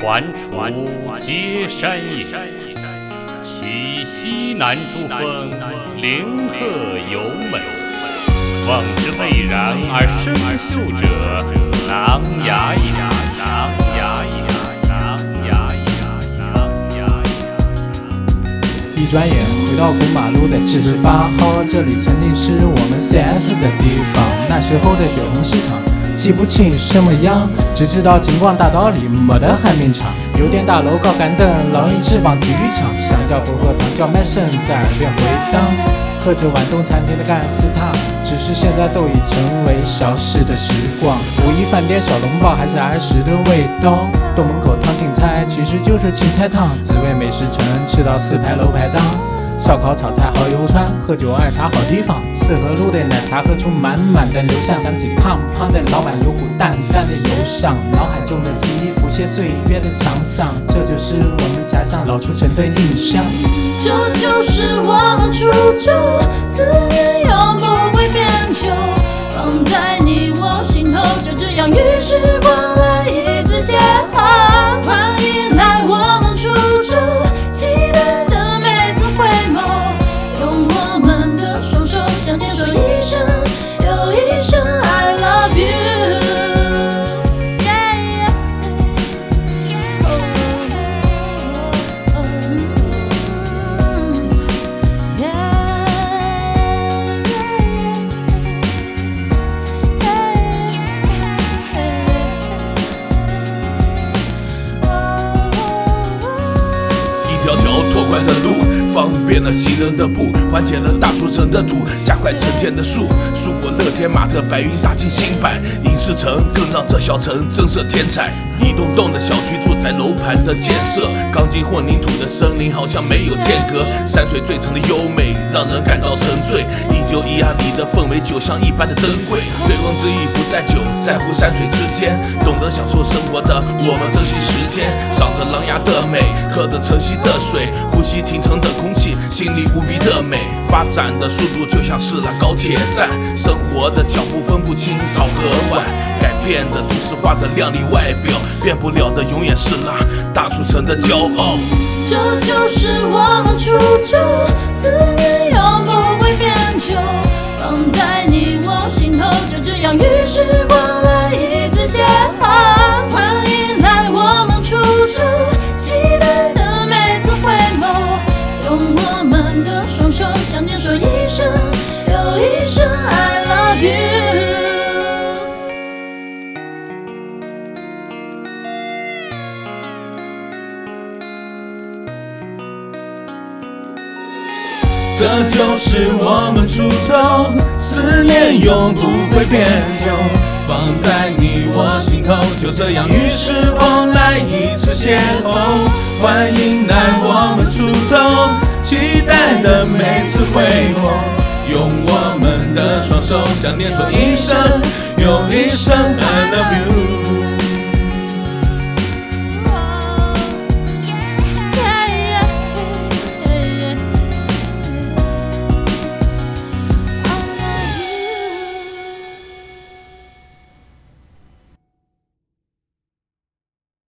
环滁皆山也，其西南诸峰，灵鹤游美。望之蔚然而生秀者，琅琊也，琅琊也，琅琊也，琅琊也。 一转眼回到古马路的78号，这里曾经是我们 CS 的地方。那时候的血红市场，记不清什么样，只知道金光大道里没得旱冰场。邮电大楼高杆灯，老鹰翅膀体育场，香蕉薄荷糖叫卖声在耳边回荡。喝着晚东餐厅的干丝汤，只是现在都已成为消逝的时光。五一饭店小笼包还是儿时的味道，东门口烫青菜其实就是青菜汤，滋味美食城吃到4排楼排档。烧烤炒菜好油串，喝酒二茶好地方。四合路的奶茶喝出满满的流香，想起胖胖的老板有股淡淡的忧伤，脑海中的记忆浮现岁月的沧桑，这就是我们家乡老出城的印象。 这就是我们初衷，思念永不会变旧，放在你我心头，就这样与时光来一次邂逅。欢迎来我们初衷，期待的每次回眸，用我们的双手向天说一声又一声 I love you。 的路方便了行人的步，缓解了大出城的堵，加快城建的速，树果乐天马特白云打进新百，影视城更让这小城增色添彩。一栋栋的小区住宅楼盘的建设，钢筋混凝土的森林好像没有间隔，山水最城的优美让人感到沉醉。1912里的氛围就像一般的珍贵，醉翁之意不在酒，在乎山水之间，懂得享受生活的我们珍惜时间，赏着琅琊的美，喝着晨曦的水，呼吸停城的空气，心里无比的美。发展的速度就像是那高铁站，生活的脚步分不清早和晚，改变的都市化的靓丽外表，变不了的永远是那大出城的骄傲。 这就是我们初衷，思念永不会变旧，放在你我心头，就这样与时光来一次邂逅。欢迎来我们初衷，期待的每次回眸，用我们的双手向天说一声又一声 I love you。 这就是我们初衷，思念永不会变旧，放在你我心头，就这样与时光来一次邂逅。欢迎来我们初衷，期待的每次回眸，用我们的双手向天说一声又一声 I love you。